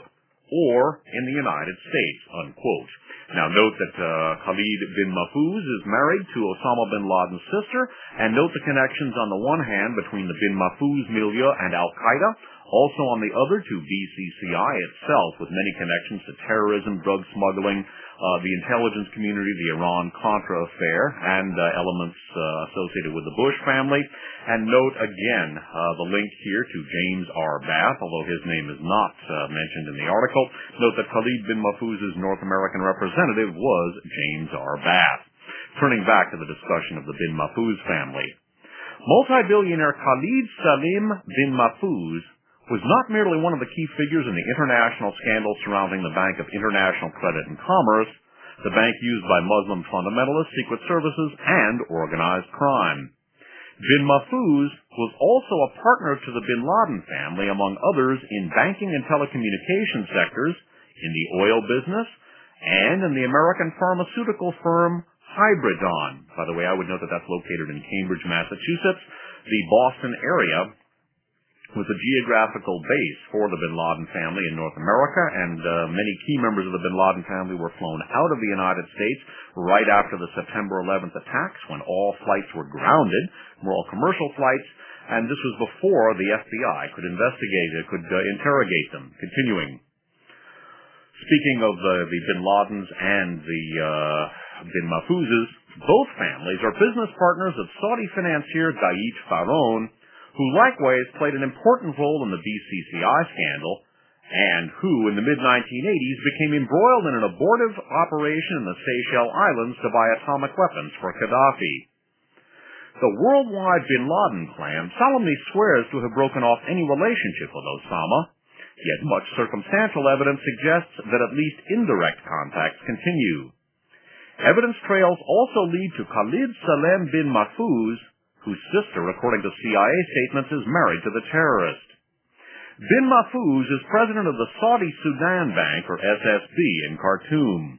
[SPEAKER 2] or in the United States, unquote. Now note that Khalid bin Mahfouz is married to Osama bin Laden's sister, and note the connections on the one hand between the bin Mahfouz milieu and Al-Qaeda, also on the other to BCCI itself, with many connections to terrorism, drug smuggling, the intelligence community, the Iran-Contra affair, and elements associated with the Bush family. And note again the link here to James R. Bath, although his name is not mentioned in the article. Note that Khalid bin Mahfouz's North American representative was James R. Bath. Turning back to the discussion of the bin Mahfouz family. Multi-billionaire Khalid Salim bin Mahfouz was not merely one of the key figures in the international scandal surrounding the Bank of International Credit and Commerce, the bank used by Muslim fundamentalists, secret services, and organized crime. Bin Mahfouz was also a partner to the bin Laden family, among others, in banking and telecommunications sectors, in the oil business, and in the American pharmaceutical firm Hybridon. By the way, I would note that that's located in Cambridge, Massachusetts. The Boston area was a geographical base for the bin Laden family in North America, and many key members of the bin Laden family were flown out of the United States right after the September 11th attacks, when all flights were grounded, were all commercial flights, and this was before the FBI could interrogate them. Continuing. Speaking of the bin Ladens and the bin Mahfouzes, both families are business partners of Saudi financier Gait Faron, who likewise played an important role in the BCCI scandal, and who, in the mid-1980s, became embroiled in an abortive operation in the Seychelles Islands to buy atomic weapons for Gaddafi. The worldwide bin Laden clan solemnly swears to have broken off any relationship with Osama, yet much circumstantial evidence suggests that at least indirect contacts continue. Evidence trails also lead to Khalid Salem bin Mahfouz, whose sister, according to CIA statements, is married to the terrorist. Bin Mahfouz is president of the Saudi Sudan Bank, or SSB, in Khartoum.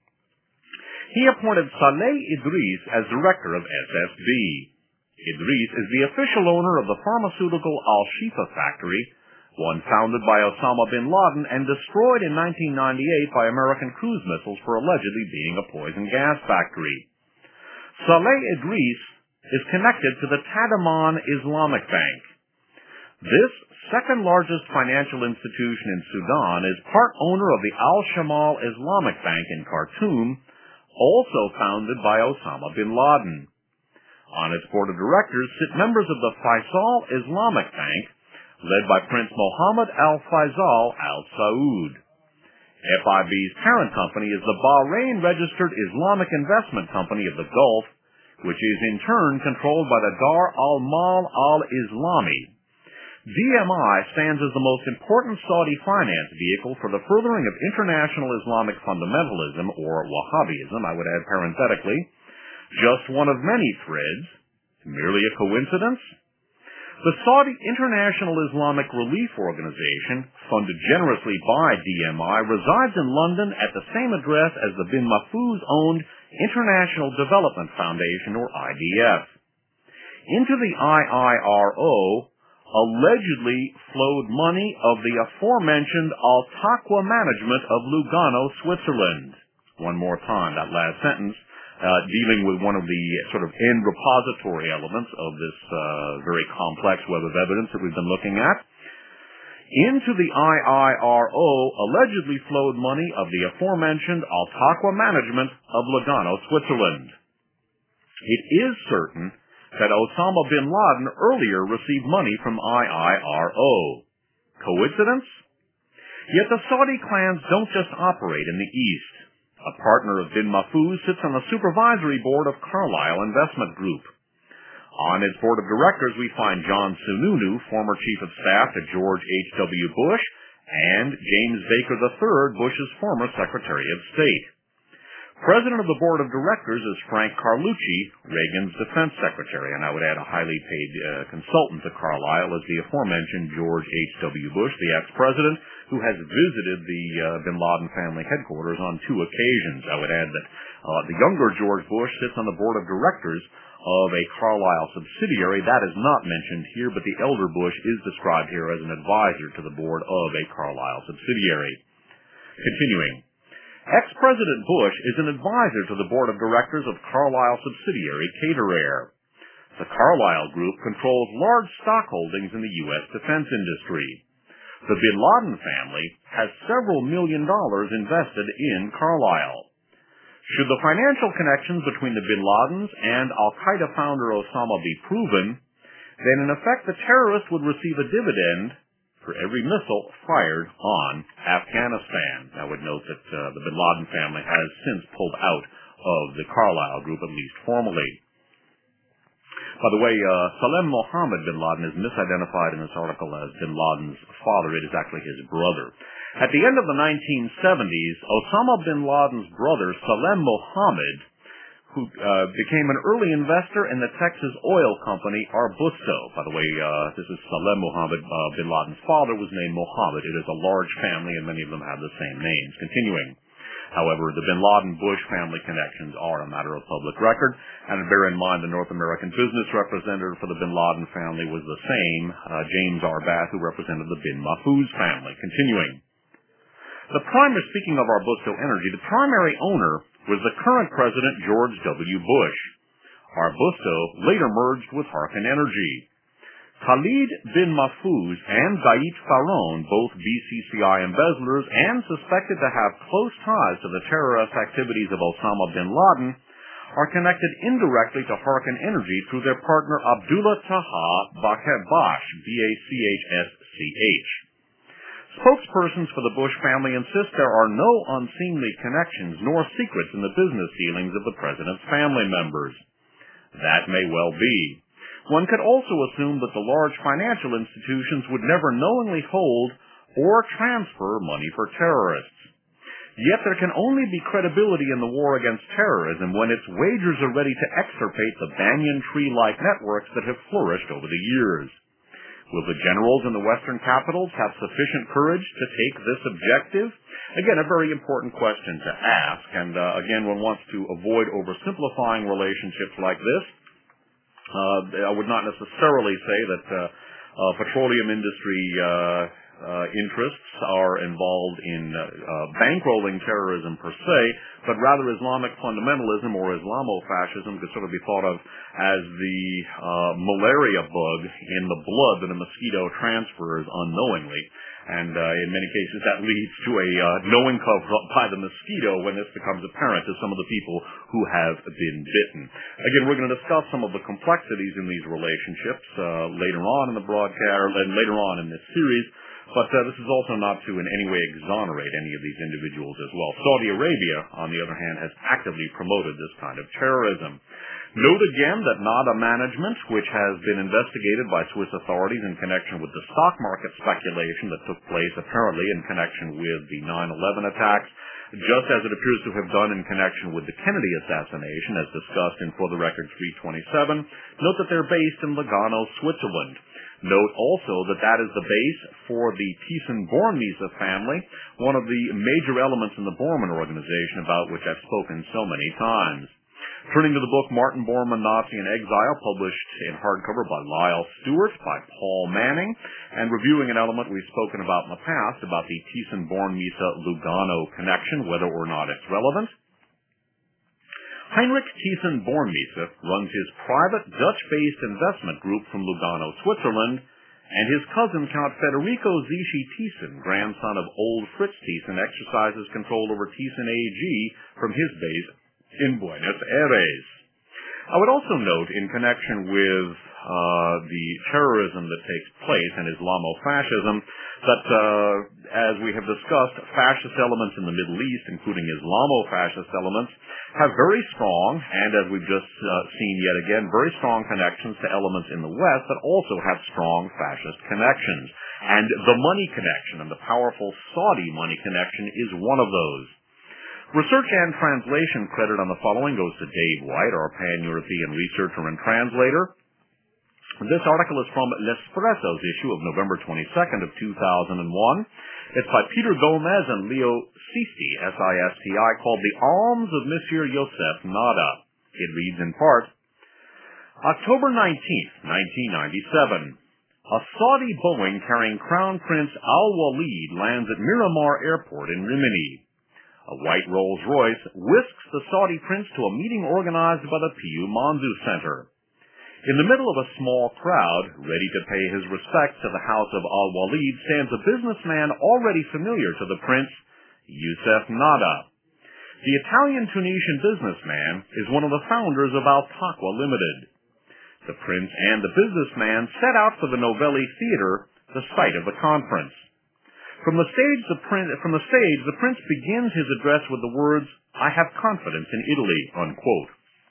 [SPEAKER 2] He appointed Saleh Idris as director of SSB. Idris is the official owner of the pharmaceutical Al-Shifa factory, one founded by Osama bin Laden and destroyed in 1998 by American cruise missiles for allegedly being a poison gas factory. Saleh Idris is connected to the Tadamon Islamic Bank. This second-largest financial institution in Sudan is part owner of the Al-Shamal Islamic Bank in Khartoum, also founded by Osama bin Laden. On its board of directors sit members of the Faisal Islamic Bank, led by Prince Mohammed Al-Faisal Al Saud. FIB's parent company is the Bahrain-registered Islamic Investment Company of the Gulf, which is in turn controlled by the Dar al-Mal al-Islami. DMI stands as the most important Saudi finance vehicle for the furthering of international Islamic fundamentalism, or Wahhabism, I would add parenthetically. Just one of many threads. Merely a coincidence? The Saudi International Islamic Relief Organization, funded generously by DMI, resides in London at the same address as the bin Mahfouz-owned International Development Foundation, or IDF. Into the IIRO allegedly flowed money of the aforementioned Al-Taqwa Management of Lugano, Switzerland. One more time, that last sentence, dealing with one of the sort of end repository elements of this very complex web of evidence that we've been looking at. Into the IIRO allegedly flowed money of the aforementioned Al-Taqwa Management of Lugano, Switzerland. It is certain that Osama bin Laden earlier received money from IIRO. Coincidence? Yet the Saudi clans don't just operate in the East. A partner of bin Mahfouz sits on the supervisory board of Carlyle Investment Group. On its board of directors, we find John Sununu, former chief of staff to George H.W. Bush, and James Baker III, Bush's former Secretary of State. President of the board of directors is Frank Carlucci, Reagan's defense secretary, and I would add a highly paid consultant to Carlyle as the aforementioned George H.W. Bush, the ex-president, who has visited the bin Laden family headquarters on 2 occasions. I would add that the younger George Bush sits on the board of directors of a Carlyle subsidiary. That is not mentioned here, but the elder Bush is described here as an advisor to the board of a Carlyle subsidiary. Continuing. Ex-President Bush is an advisor to the board of directors of Carlyle subsidiary Caterair. The Carlyle Group controls large stock holdings in the U.S. defense industry. The bin Laden family has several $1 million invested in Carlyle. Should the financial connections between the bin Ladens and Al-Qaeda founder Osama be proven, then in effect the terrorist would receive a dividend for every missile fired on Afghanistan. I would note that the bin Laden family has since pulled out of the Carlyle Group, at least formally. By the way, Salem Mohammed bin Laden is misidentified in this article as bin Laden's father. It is actually his brother. At the end of the 1970s, Osama bin Laden's brother, Salem Mohammed, who became an early investor in the Texas oil company Arbusto. By the way, this is Salem Mohammed. Bin Laden's father was named Mohammed. It is a large family, and many of them have the same names. Continuing. However, the bin Laden-Bush family connections are a matter of public record, and bear in mind the North American business representative for the bin Laden family was the same, James R. Bath, who represented the bin Mahfouz family. Continuing. Speaking of Arbusto Energy, the primary owner was the current president George W. Bush. Arbusto later merged with Harkin Energy. Khalid bin Mahfouz and Gait Faron, both BCCI embezzlers and suspected to have close ties to the terrorist activities of Osama bin Laden, are connected indirectly to Harkin Energy through their partner Abdullah Taha Bash, B-A-C-H-S-C-H. Spokespersons for the Bush family insist there are no unseemly connections nor secrets in the business dealings of the president's family members. That may well be. One could also assume that the large financial institutions would never knowingly hold or transfer money for terrorists. Yet there can only be credibility in the war against terrorism when its wagers are ready to extirpate the banyan tree-like networks that have flourished over the years. Will the generals in the Western capitals have sufficient courage to take this objective? Again, a very important question to ask, and again, one wants to avoid oversimplifying relationships like this. I would not necessarily say that petroleum industry interests are involved in bankrolling terrorism per se, but rather Islamic fundamentalism or Islamofascism could sort of be thought of as the malaria bug in the blood that a mosquito transfers unknowingly. And in many cases, that leads to a knowing cover-up by the mosquito when this becomes apparent to some of the people who have been bitten. Again, we're going to discuss some of the complexities in these relationships later on in the broadcast and later on in this series. But this is also not to in any way exonerate any of these individuals as well. Saudi Arabia, on the other hand, has actively promoted this kind of terrorism. Note again that NADA management, which has been investigated by Swiss authorities in connection with the stock market speculation that took place apparently in connection with the 9/11 attacks, just as it appears to have done in connection with the Kennedy assassination, as discussed in For the Record 327, note that they're based in Lugano, Switzerland. Note also that that is the base for the Thyssen-Bornemisza family, one of the major elements in the Bormann organization about which I've spoken so many times. Turning to the book Martin Bormann, Nazi in Exile, published in hardcover by Lyle Stewart, by Paul Manning, and reviewing an element we've spoken about in the past about the Thyssen-Bornemisza-Lugano connection, whether or not it's relevant. Heinrich Thyssen-Bornemisza runs his private Dutch-based investment group from Lugano, Switzerland, and his cousin Count Federico Zichy Thyssen, grandson of old Fritz Thyssen, exercises control over Thyssen AG from his base in Buenos Aires. I would also note, in connection with the terrorism that takes place and Islamofascism, that, as we have discussed, fascist elements in the Middle East, including Islamofascist elements, have very strong, and as we've just seen yet again, very strong connections to elements in the West that also have strong fascist connections. And the money connection, and the powerful Saudi money connection, is one of those. Research and translation credit on the following goes to Dave White, our pan-European researcher and translator. This article is from L'Espresso's issue of November 22nd of 2001. It's by Peter Gomez and Leo Sisti, S-I-S-T-I, called The Alms of Monsieur Yosef Nada. It reads in part, October 19th, 1997. A Saudi Boeing carrying Crown Prince Al-Walid lands at Miramar Airport in Rimini. A white Rolls-Royce whisks the Saudi prince to a meeting organized by the Piyu Manzu Center. In the middle of a small crowd, ready to pay his respects to the house of Al-Walid, stands a businessman already familiar to the prince, Yusef Nada. The Italian-Tunisian businessman is one of the founders of Al-Taqwa Limited. The prince and the businessman set out for the Novelli Theater, the site of the conference. From the stage, the prince begins his address with the words, "I have confidence in Italy," unquote.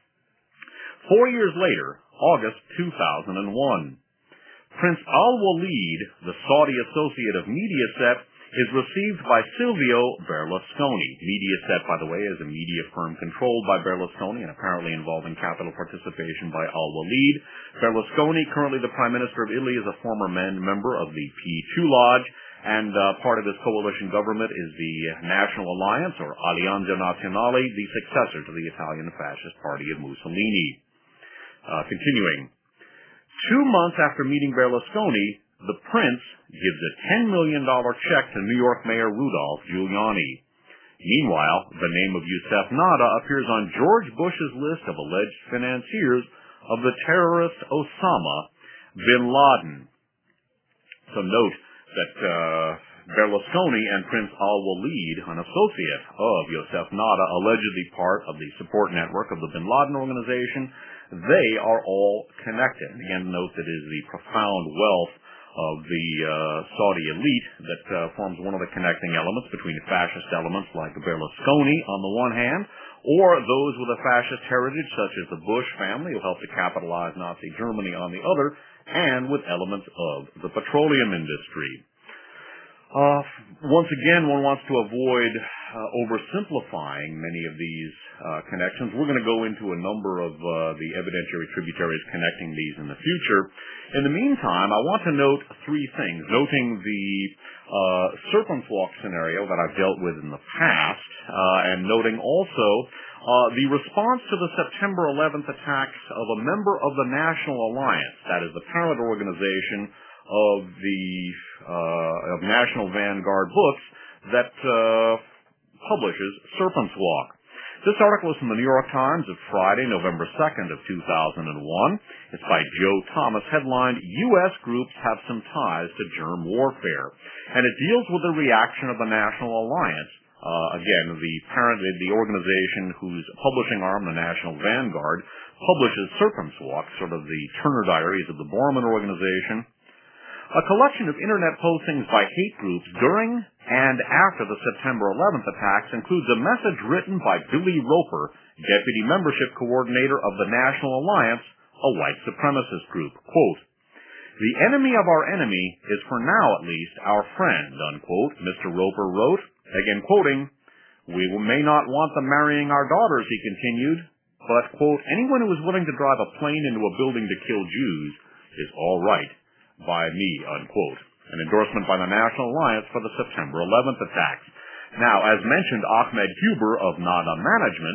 [SPEAKER 2] 4 years later, August 2001, Prince Al-Walid, the Saudi associate of Mediaset, is received by Silvio Berlusconi. Mediaset, by the way, is a media firm controlled by Berlusconi and apparently involving capital participation by Al-Walid. Berlusconi, currently the Prime Minister of Italy, is a former member of the P2 Lodge, and part of his coalition government is the National Alliance, or Alleanza Nazionale, the successor to the Italian Fascist Party of Mussolini. Continuing. 2 months after meeting Berlusconi, the prince gives a $10 million check to New York Mayor Rudolph Giuliani. Meanwhile, the name of Yusef Nada appears on George Bush's list of alleged financiers of the terrorist Osama bin Laden. So note that Berlusconi and Prince Al-Walid, an associate of Yosef Nada, allegedly part of the support network of the bin Laden organization, they are all connected. Again, note that it is the profound wealth of the Saudi elite that forms one of the connecting elements between fascist elements like Berlusconi on the one hand, or those with a fascist heritage such as the Bush family who helped to capitalize Nazi Germany on the other, and with elements of the petroleum industry. Once again, one wants to avoid oversimplifying many of these connections. We're going to go into a number of the evidentiary tributaries connecting these in the future. In the meantime, I want to note three things, noting the Serpent's Walk scenario that I've dealt with in the past, and noting also the response to the September 11th attacks of a member of the National Alliance, that is the parent organization of the of National Vanguard Books that publishes Serpent's Walk. This article is from the New York Times of Friday, November 2nd of 2001. It's by Joe Thomas, headlined, U.S. Groups Have Some Ties to Germ Warfare. And it deals with the reaction of the National Alliance. Again, the organization whose publishing arm, the National Vanguard, publishes Serpent's Walk, sort of the Turner Diaries of the Borman organization. A collection of Internet postings by hate groups during and after the September 11th attacks includes a message written by Billy Roper, Deputy Membership Coordinator of the National Alliance, a white supremacist group. Quote, "The enemy of our enemy is for now at least our friend," unquote, Mr. Roper wrote. Again quoting, "We may not want them marrying our daughters," he continued, "but, quote, anyone who is willing to drive a plane into a building to kill Jews is all right by me," unquote. An endorsement by the National Alliance for the September 11th attacks. Now, as mentioned, Ahmed Huber of Nada Management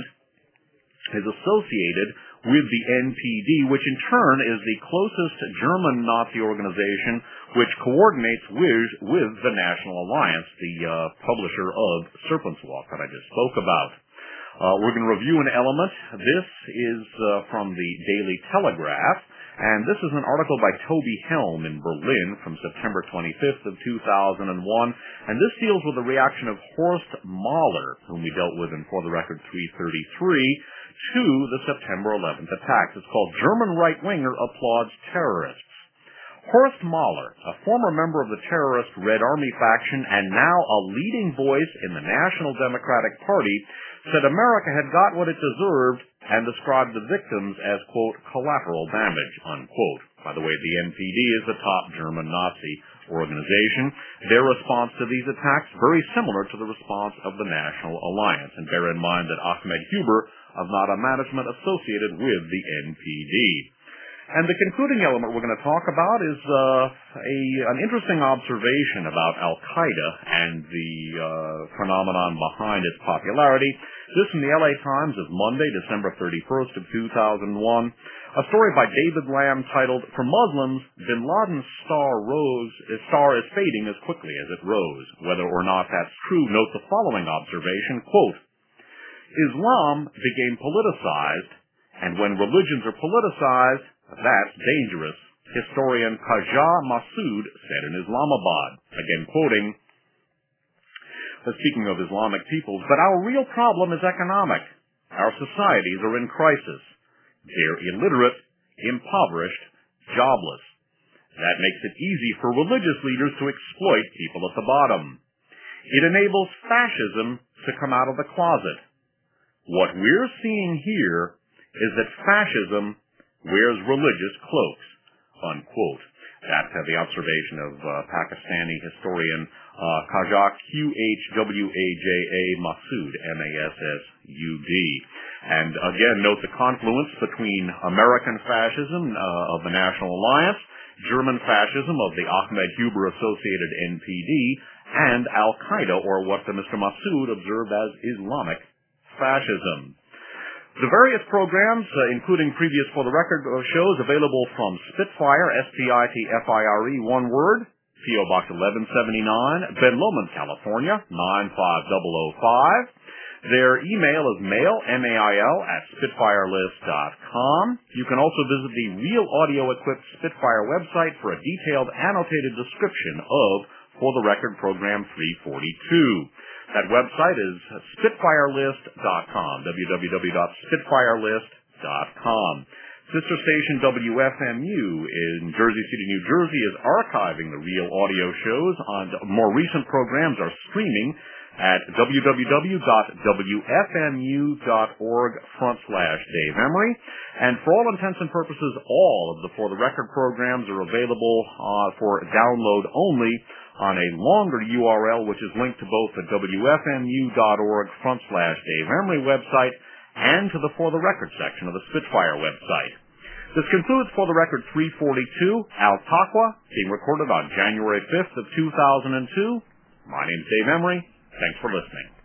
[SPEAKER 2] is associated with the NPD, which in turn is the closest German Nazi organization which coordinates with the National Alliance, the publisher of Serpent's Walk that I just spoke about. We're going to review an element. This is from the Daily Telegraph, and this is an article by Toby Helm in Berlin from September 25th of 2001, and this deals with the reaction of Horst Mahler, whom we dealt with in For the Record 333, to the September 11th attacks. It's called "German Right-Winger Applauds Terrorists." Horst Mahler, a former member of the terrorist Red Army faction and now a leading voice in the National Democratic Party, said America had got what it deserved and described the victims as, quote, collateral damage, unquote. By the way, the NPD is the top German Nazi organization. Their response to these attacks very similar to the response of the National Alliance. And bear in mind that Ahmed Huber of Nada Management associated with the NPD. And the concluding element we're going to talk about is an interesting observation about Al-Qaeda and the phenomenon behind its popularity. This from the LA Times of Monday, December 31st of 2001. A story by David Lamb titled, "For Muslims, bin Laden's star is fading as quickly as it rose. Whether or not that's true, note the following observation, quote, Islam became politicized, and when religions are politicized, that's dangerous, historian Khaja Massoud said in Islamabad. Again quoting, speaking of Islamic peoples, "But our real problem is economic. Our societies are in crisis. They're illiterate, impoverished, jobless. That makes it easy for religious leaders to exploit people at the bottom. It enables fascism to come out of the closet. What we're seeing here is that fascism wears religious cloaks," unquote. That's the observation of Pakistani historian Khaja Qhwaja Massoud, Massoud. And again, note the confluence between American fascism of the National Alliance, German fascism of the Ahmed Huber-associated NPD, and Al-Qaeda, or what Mr. Massoud observed as Islamic fascism. The various programs, including previous For the Record shows, available from Spitfire, Spitfire, one word, P.O. Box 1179, Ben Lomond, California, 95005. Their email is mail, M-A-I-L, @spitfirelist.com. You can also visit the Real Audio-equipped Spitfire website for a detailed annotated description of For the Record Program 342. That website is spitfirelist.com, www.spitfirelist.com. Sister station WFMU in Jersey City, New Jersey is archiving the Real Audio shows, and more recent programs are streaming at www.wfmu.org/Dave Emery. And for all intents and purposes, all of the For the Record programs are available for download only on a longer URL, which is linked to both the wfmu.org/Dave Emery website and to the For the Record section of the Spitfire website. This concludes For the Record 342, Altaqua, being recorded on January 5th of 2002. My name's Dave Emery. Thanks for listening.